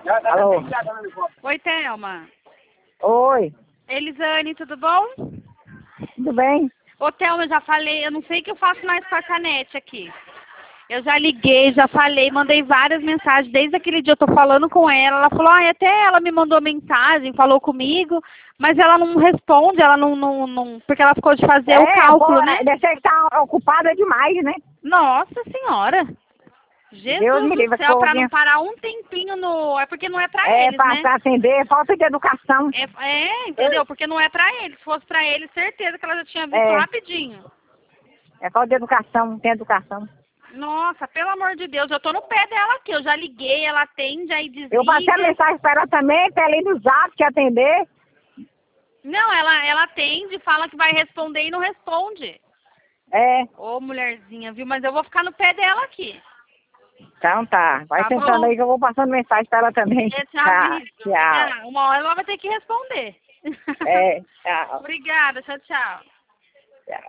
Alô? Oi, Thelma. Oi, Elisane, tudo bom? tudo bem? Ô, Thelma, eu já falei, eu não sei o que eu faço mais com a Canete aqui. Eu já liguei, já falei, mandei várias mensagens. Desde aquele dia eu tô falando com ela. Ela falou, até ela me mandou mensagem, falou comigo, mas ela não responde, ela não porque ela ficou de fazer o cálculo, pô, né? deve ser que tá ocupada demais, né? Nossa Senhora! Deus Jesus me do livre, céu, pra não povinha. parar um tempinho no... É porque não é pra É, eles, né? pra atender, falta de educação. Entendeu? Porque não é pra eles. Se fosse pra eles, certeza que ela já tinha visto É, rapidinho. é falta de educação, não tem educação. Nossa, pelo amor de Deus, eu tô no pé dela aqui. Eu já liguei, ela atende, aí Eu passei a desliga. mensagem pra ela também, pra ela ir no zap te atender. Não, ela atende, fala que vai responder e não responde. É, Ô, mulherzinha, viu? Mas eu vou ficar no pé dela aqui. então tá. Vai Tá sentando bom? aí que eu vou passando mensagem pra ela também. Te Tá, aviso. tchau. Uma hora ela vai ter que responder. É, tchau. Obrigada, tchau, tchau.